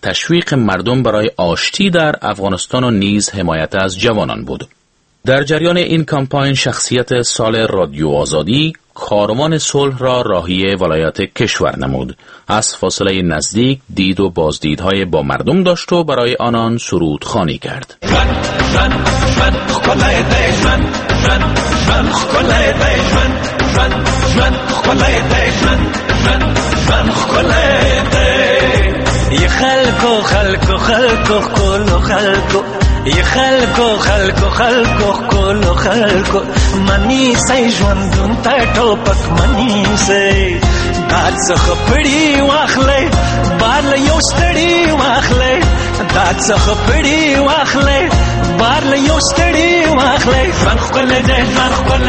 تشویق مردم برای آشتی در افغانستان و نیز حمایت از جوانان بود. در جریان این کمپاین شخصیت سال رادیو آزادی کاروان صلح را راهی ولایت کشور نمود. از فاصله نزدیک دید و بازدیدهای با مردم داشت و برای آنان سرود خوانی کرد. ی خلکو کولو خلکو منی سای ژوندون ته ټوپک منی سای داد څخه پړی واخلې بار له یو ستړی واخلې داد څخه پړی واخلې بار له یو ستړی واخلې ژوند خپل دې ژوند خپل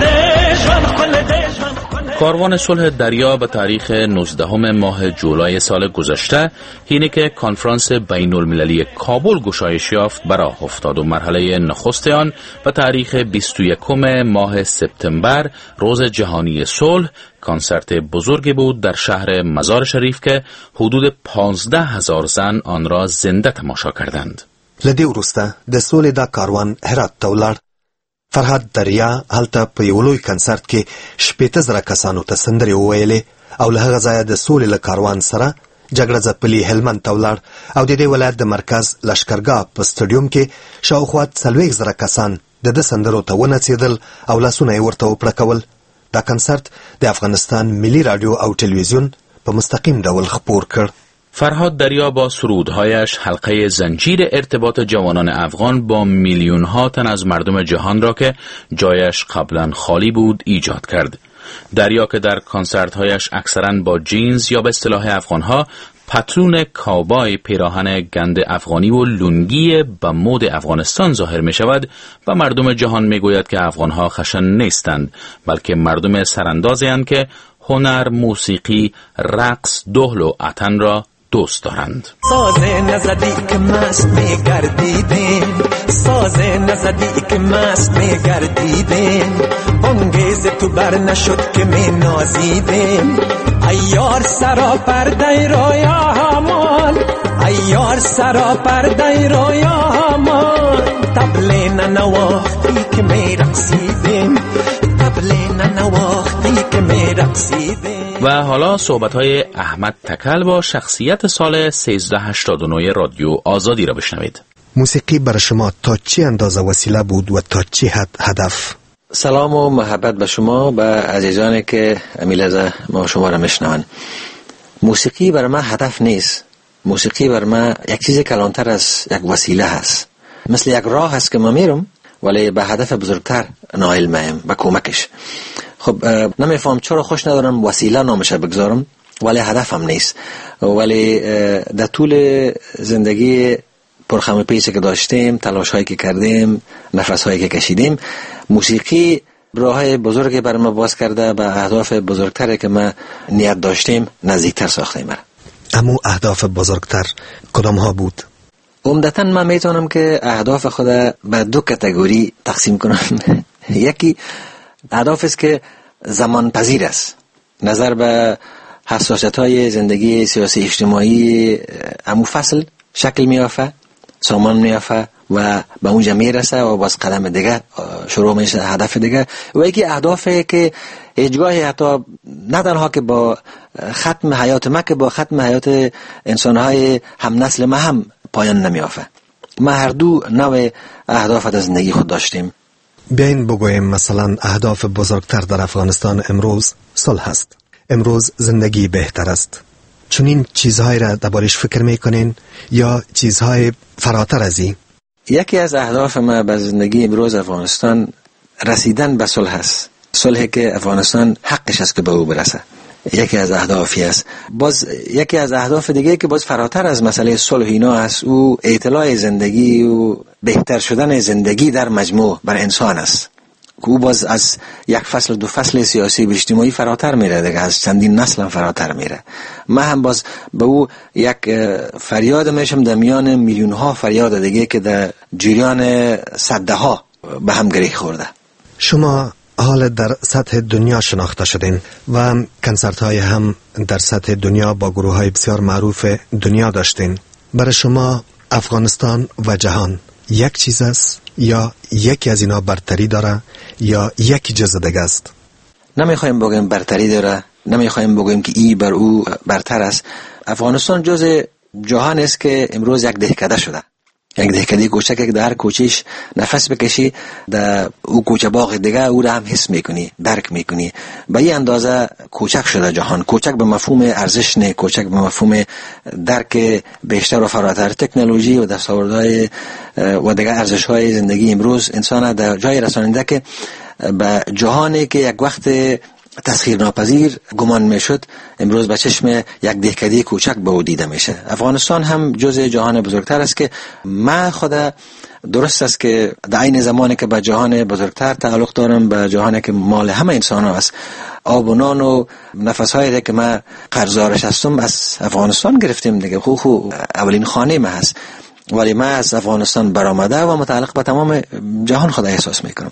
دې ژوند خپل دې کاروان صلح دریا به تاریخ 19 ماه جولای سال گذشته هینه که کنفرانس بین المللی کابل گشایش یافت به راه افتاد و مرحله نخست آن به تاریخ 21 ماه سپتامبر روز جهانی صلح کنسرت بزرگی بود در شهر مزار شریف که حدود 15,000 زن آن را زنده تماشا کردند. لدی وروسته د سولې دا کاروان هرات ته ولاړ. فرهاد دریا هلته په یو لوی کنسرت کې 80,000 کسانو ته سندرې وویلې او له هغه ځایه د سولې له کاروان سره جګړه ځپلي هلمند ته ولاړ او د دې ولایت د مرکز لشکرګاه په سټډیوم کې شاوخوا 40,000 کسان د ده سندرو ته ونڅېدل او لاسونه یې ورته وپړکول. دا کنسرت د افغانستان ملي رادیو او تلویزیون په مستقیم ډول خپور کړ. فرهاد دریا با سرودهایش حلقه زنجیر ارتباط جوانان افغان با میلیون‌ها تن از مردم جهان را که جایش قبلا خالی بود ایجاد کرد. دریا که در کنسرت‌هایش اکثراً با جینز یا به اصطلاح افغان‌ها پتلون کاوبای، پیراهن گند افغانی و لنگی به مد افغانستان ظاهر می شود و مردم جهان می گوید که افغان‌ها خشن نیستند بلکه مردم سراندازی اند که هنر، موسیقی، رقص، دهل و عطن را دوست دارند. سازه نزدی که مست می گردیدیم، سازه نزدی که مست می گردیدیم، انگیز تو بر نشد که می نازیدیم. ایار سرا پرده رویا همان، ایار سرا پرده رویا همان، تبله ننواختی که می رقصیدیم، تبله ننواختی که می رقصیدیم. و حالا صحبت‌های احمد تکل با شخصیت سال 1389 رادیو آزادی را بشنوید. موسیقی برای شما تا چی اندازه وسیله بود و تا چی حد هدف؟ سلام و محبت به شما و عزیزانی که امیلزه ما شما را میشنوند. موسیقی برای من هدف نیست. موسیقی برای من یک چیز کلانتر از یک وسیله هست. مثل یک راه هست که ما میرم ولی به هدف بزرگتر نائل میم به کمکش. خب نمیفهم چرا خوش ندارم وسیله نامشه بگذارم ولی هدفم نیست. ولی در طول زندگی پرخم پیچه که داشتیم، تلاش هایی که کردیم، نفس هایی که کشیدیم، موسیقی راه بزرگی بر ما باز کرده به اهداف بزرگتری که ما نیت داشتیم نزدیکتر ساخته مرا. اما اهداف بزرگتر کدام ها بود؟ عمدتاً من میتونم که اهداف خود به دو کاتگوری تقسیم کنم. یکی اهداف است که زمان پذیر است، نظر به حساسیت های زندگی سیاسی اجتماعی امو فصل شکل میافه، سامان میافه و به اونجا میرسه و باز قدم دیگه شروع میشه هدف دیگه. و یکی اهدافه که هیچگاهی حتی نه تنها که با ختم حیات ما که با ختم حیات انسانهای هم نسل ما هم پایان نمیافه. ما هر دو نوع اهداف در زندگی خود داشتیم. بیاین بگویم مثلا اهداف بزرگتر در افغانستان امروز صلح است. امروز زندگی بهتر است. چنین چیزهای را دربارش فکر میکنین یا چیزهای فراتر از این؟ یکی از اهداف ما به زندگی امروز افغانستان رسیدن به صلح است. صلحی که افغانستان حقش است که به او برسه. یکی از اهدافی است. باز یکی از اهداف دیگه که باز فراتر از مسئله صلح اینا است، او اطلاع زندگی و بهتر شدن زندگی در مجموع بر انسان است. او باز از یک فصل دو فصل سیاسی و اجتماعی فراتر میره دیگه، از چندین نسل هم فراتر میره. من هم باز به او یک فریاد میشم در میان میلیون ها فریاد دیگه که در جریان صده ها به هم گره خورده. شما حال در سطح دنیا شناخته شدین و کنسرت های هم در سطح دنیا با گروه های بسیار معروف دنیا داشتین. برای شما افغانستان و جهان یک چیز است یا یکی از اینا برتری داره یا یکی جز دیگه است؟ نمیخوایم بگیم برتری داره، نمیخوایم بگیم که ای بر او برتر است. افغانستان جز جهان است که امروز یک دهکده شده، یک دهکده کوچک که در کوچیش نفس بکشی در او کوچه باغ دیگه او را هم حس میکنی، درک میکنی. به این اندازه کوچک شده جهان، کوچک به مفهوم ارزش نه، کوچک به مفهوم درک بیشتر و فراتر. تکنولوژی و دستاوردهای و دیگه ارزش‌های زندگی امروز انسان در جای رساننده که به جهانی که یک وقت تسخیر ناپذیر گمان میشد امروز به چشم یک دهکده کوچک به او دیده میشه. افغانستان هم جزء جهان بزرگتر است که ما خود درست است که در این زمانی که به جهان بزرگتر تعلق دارم، به جهانی که مال همه انسان ها است، آب و نان و نفس‌های که ما قرضدارش هستم از افغانستان گرفتیم دیگه. خو اولین خانه ما هست، ولی ما از افغانستان برآمده و متعلق به تمام جهان خود احساس میکنم.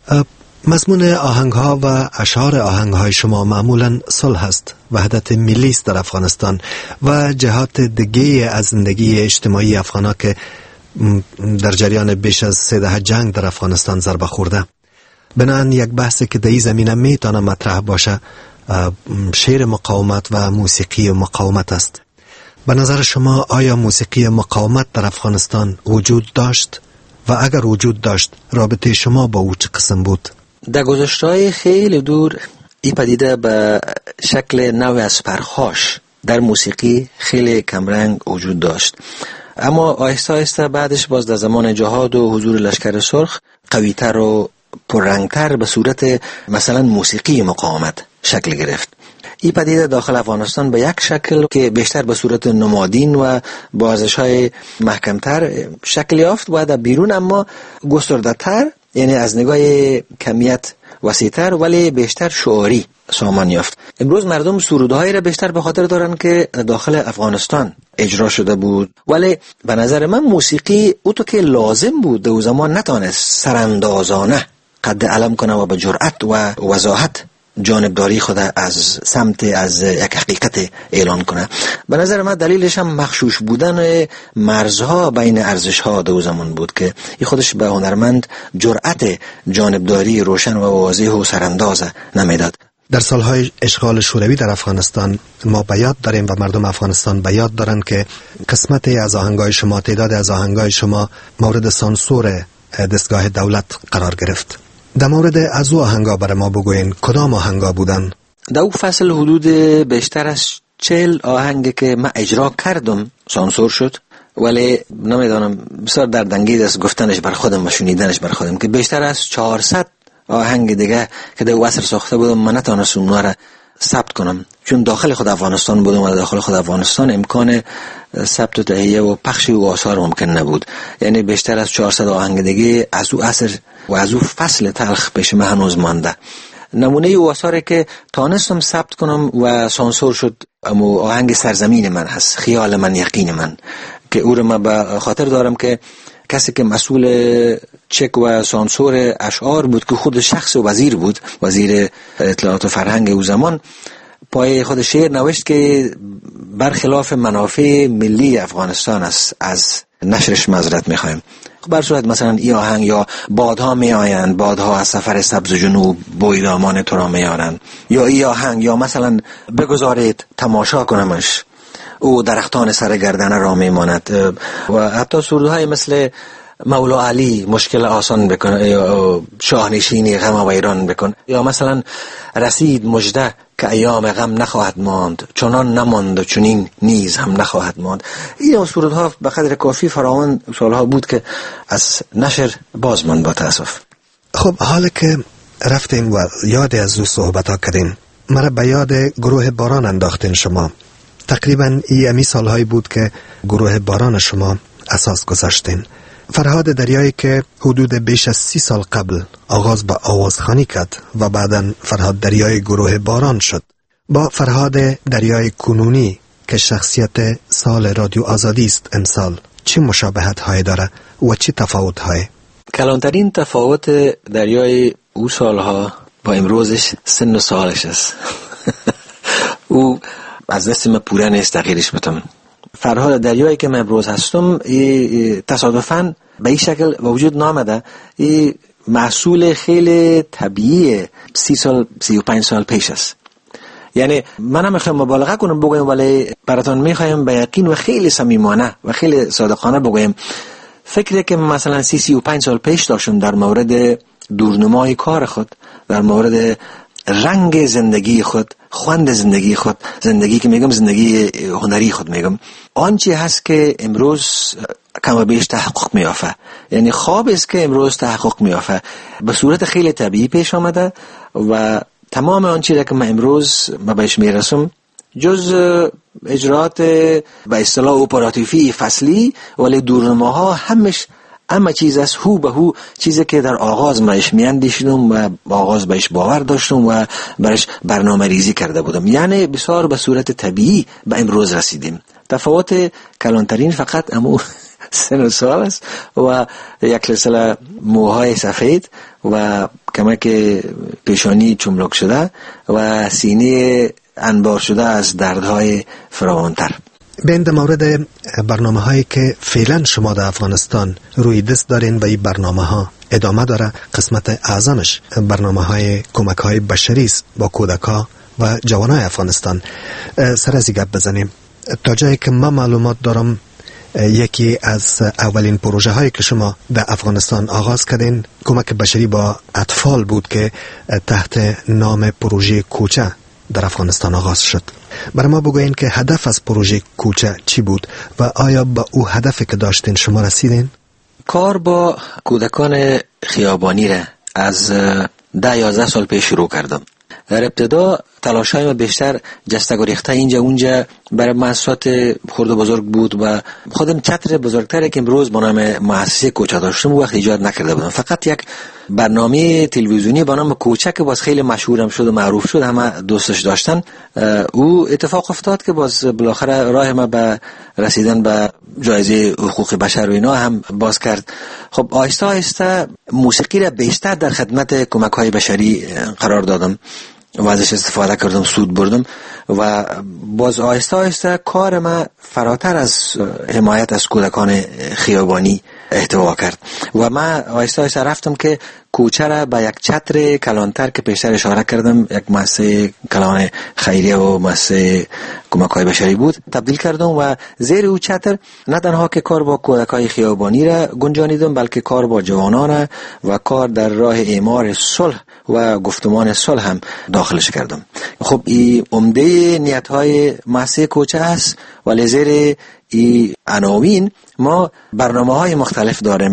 مضمون آهنگ‌ها و اشعار آهنگ‌های شما معمولاً صلح است، وحدت ملی است در افغانستان و جهات دیگه از زندگی اجتماعی افغان‌ها که در جریان بیش از 3 دهه جنگ در افغانستان ضربه خورده. بنابراین یک بحثی که در این زمینه میتونه مطرح باشه شعر مقاومت و موسیقی مقاومت است. به نظر شما آیا موسیقی مقاومت در افغانستان وجود داشت و اگر وجود داشت رابطه شما با او چه قسم بود؟ در گذشته‌های خیلی دور این پدیده به شکل نوع از پرخاش در موسیقی خیلی کمرنگ وجود داشت، اما آهسته آهسته بعدش باز در زمان جهاد و حضور لشکر سرخ قوی‌تر و پررنگتر به صورت مثلا موسیقی مقاومت شکل گرفت. این پدیده داخل افغانستان به یک شکل که بیشتر به صورت نمادین و با ارزش‌های محکمتر شکل یافت و در بیرون اما گسترده‌تر، یعنی از نگاه کمیت وسیع‌تر ولی بیشتر شعاری سامان یافت. امروز مردم سرودهایی را بیشتر به خاطر دارن که داخل افغانستان اجرا شده بود، ولی به نظر من موسیقی او تو که لازم بود در زمان نتانست سراندازانه قد علم کنه و به جرأت و وضاحت جانبداری خود از سمت از یک حقیقت اعلان کنه. به نظر من دلیلش هم مغشوش بودن مرزها بین ارزش‌ها در زمان بود که این خودش به هنرمند جرأت جانبداری روشن و واضح و سرانداز نمیداد. در سالهای اشغال شوروی در افغانستان ما به یاد داریم و مردم افغانستان به یاد دارن که قسمتی از آهنگای شما، تعداد از آهنگای شما مورد سانسور دستگاه دولت قرار گرفت. در مورد از او آهنگا برای ما بگوین کدام آهنگا بودن؟ در او فصل حدود بیشتر از 40 آهنگ که من اجرا کردم سانسور شد، ولی نمیدانم بسیار دردانگیز است گفتنش بر خودم و شنیدنش بر خودم که بیشتر از 400 آهنگ دیگه که در عصر ساخته بودم من نتونستم اونها را ثبت کنم، چون داخل خود افغانستان بودم و داخل خود افغانستان امکان ثبت و تهیه و پخش و آثار ممکن نبود. یعنی بیشتر از 400 آهنگ دیگه از او عصر و از او فصل تلخ پیش من هنوز مانده. نمونه او آثاری که تانستم ثبت کنم و سانسور شد اما آهنگ سرزمین من هست، خیال من یقین من، که او رو من به خاطر دارم که کسی که مسئول چک و سانسور اشعار بود که خود شخص وزیر بود، وزیر اطلاعات و فرهنگ او زمان، پای خود شعر نوشت که برخلاف منافع ملی افغانستان است، از نشرش معذرت میخوایم. بر صورت مثلا این آهنگ یا بادها می آیند، بادها از سفر سبز جنوب بوی دامان تو را می آرند، یا این آهنگ، یا مثلا بگذارید تماشا کنمش او درختان سر گردنه را می ماند، و حتی سرودهای مثل مولا علی مشکل آسان بکن، یا شاهنشینی غم و ویران بکن، یا مثلا رسید مژده که ایام غم نخواهد ماند، چنان نماند و چنین نیز هم نخواهد ماند. این سرودها به قدر کافی فراوان سالها بود که از نشر باز ماند با تاسف. خب حالا که رفتیم و یاد از او صحبت ها کردیم، مرا به یاد گروه باران انداختین شما. تقریبا ایمی سالهایی بود که گروه باران شما اساس گذاشتین. فرهاد دریایی که حدود بیش از 30 سال قبل آغاز به آوازخوانی کرد و بعداً فرهاد دریای گروه باران شد، با فرهاد دریای کنونی که شخصیت سال رادیو آزادی است امسال چه مشابهت های داره و چه تفاوت های؟ کلانترین تفاوت دریای او سالها با امروزش سن و سالش است. او از دست من پوره نیست تغییرش بتم. فرهاد دریایی که من امروز هستم تصادفاً به این شکل وجود نامده. این محصول خیلی طبیعی 30 سال 35 سال پیش است. یعنی من هم میخوایم مبالغه کنم بگویم، ولی براتون میخوایم به یقین و خیلی صمیمانه و خیلی صادقانه بگویم. فکری که مثلا 35 سال پیش داشتم در مورد دورنمای کار خود، در مورد رنگ زندگی خود، خوند زندگی خود، زندگی که میگم زندگی هنری خود میگم، آنچه هست که امروز کم و بیش تحقق میافته، یعنی خواب است که امروز تحقق میافته، به صورت خیلی طبیعی پیش آمده و تمام آنچه که من امروز بهش میرسم جز اجرات به اصطلاح اپراتیفی فصلی، ولی دورنماها همه چیز از هو به هو چیزی که در آغاز بهش میاندیشیدم و آغاز بهش باور داشتم و برش برنامه ریزی کرده بودم، یعنی بسیار به صورت طبیعی به امروز رسیدیم. تفاوت کلانترین فقط امو سن و سال است و یک سلسله موهای سفید و کمک پیشانی چملک شده و سینه انبار شده از دردهای فراوانتر. بین در مورد برنامه هایی که فعلا شما در افغانستان روی دست دارین و این برنامه ها ادامه داره، قسمت اعظمش برنامه های کمک های بشری است با کودکا و جوانای افغانستان. سر از گپ بزنیم. تا جایی که من معلومات دارم یکی از اولین پروژه هایی که شما در افغانستان آغاز کردین کمک بشری با اطفال بود که تحت نام پروژه کوچه در افغانستان آغاز شد. برای ما بگوین که هدف از پروژه کوچه چی بود و آیا به او هدفی که داشتین شما رسیدین؟ کار با کودکان خیابانی را از 10-11 سال پیش شروع کردم. در ابتدا تلاش‌های ما بیشتر جسته گریخته اینجا اونجا برای مؤسسات خرد و بزرگ بود و خودم چتر بزرگتری که امروز با نام مؤسسه کوچه داشتم وقت ایجاد نکرده بودم. فقط یک برنامه تلویزیونی با نام کوچه که باز خیلی مشهورم شد و معروف شد، همه دوستش داشتن. او اتفاق افتاد که باز بالاخره راه ما به رسیدن به جایزه حقوق بشر و اینا هم باز کرد. خب آهسته آهسته موسیقی را بیشتر در خدمت کمک‌های بشری قرار دادم و ازش استفاده کردم، سود بردم و باز آهسته آهسته کار ما فراتر از حمایت از کودکان خیابانی احتوا کرد و من آهسته آهسته رفتم که کوچه را به یک چتر کلانتر که پیشتر اشاره کردم، یک مؤسسه کلان خیریه و مؤسسه کمک‌های بشری بود، تبدیل کردم و زیر او چتر نه تنها که کار با کودکان خیابانی را گنجانیدم، بلکه کار با جوانان و کار در راه اعمار صلح و گفتمان صلح هم داخلش کردم. خب این عمده نیت‌های مؤسسه کوچه است، ولی زیر این عناوین ما برنامه‌های مختلف داریم.